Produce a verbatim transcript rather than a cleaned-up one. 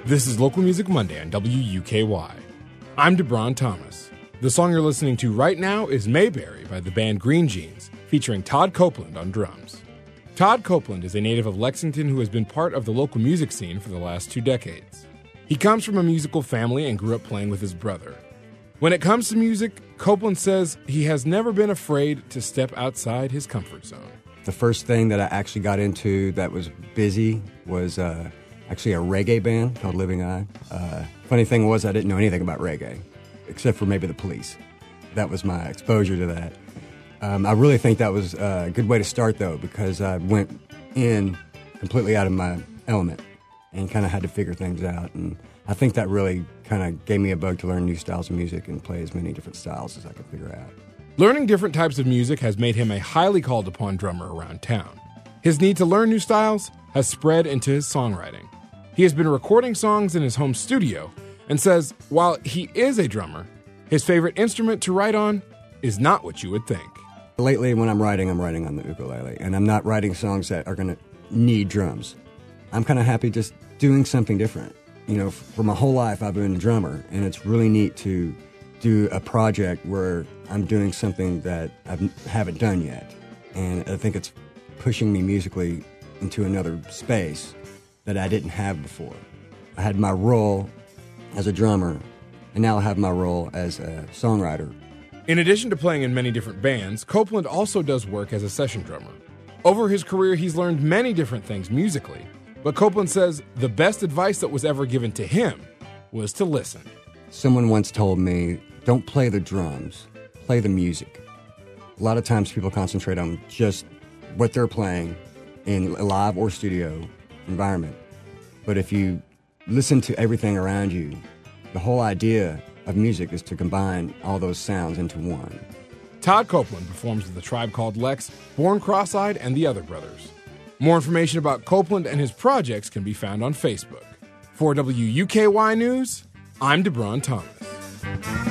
This is Local Music Monday on W U K Y. I'm DeBron Thomas. The song you're listening to right now is Mayberry by the band Green Jeans, featuring Todd Copeland on drums. Todd Copeland is a native of Lexington who has been part of the local music scene for the last two decades. He comes from a musical family and grew up playing with his brother. When it comes to music, Copeland says he has never been afraid to step outside his comfort zone. The first thing that I actually got into that was busy was uh, actually a reggae band called Living Eye. Uh, funny thing was I didn't know anything about reggae, except for maybe the Police. That was my exposure to that. Um, I really think that was a good way to start, though, because I went in completely out of my element and kind of had to figure things out. And I think that really kind of gave me a bug to learn new styles of music and play as many different styles as I could figure out. Learning different types of music has made him a highly called upon drummer around town. His need to learn new styles has spread into his songwriting. He has been recording songs in his home studio and says while he is a drummer, his favorite instrument to write on is not what you would think. Lately, when I'm writing, I'm writing on the ukulele, and I'm not writing songs that are going to need drums. I'm kind of happy just doing something different. You know, for my whole life, I've been a drummer, and it's really neat to do a project where I'm doing something that I haven't done yet. And I think it's pushing me musically into another space that I didn't have before. I had my role as a drummer, and now I have my role as a songwriter. In addition to playing in many different bands, Copeland also does work as a session drummer. Over his career, he's learned many different things musically, but Copeland says the best advice that was ever given to him was to listen. Someone once told me, don't play the drums, play the music. A lot of times people concentrate on just what they're playing in a live or studio environment. But if you listen to everything around you, the whole idea of music is to combine all those sounds into one. Todd Copeland performs with a Tribe Called Lex, Born Cross-Eyed, and the Other Brothers. More information about Copeland and his projects can be found on Facebook. For W U K Y News, I'm DeBron Thomas.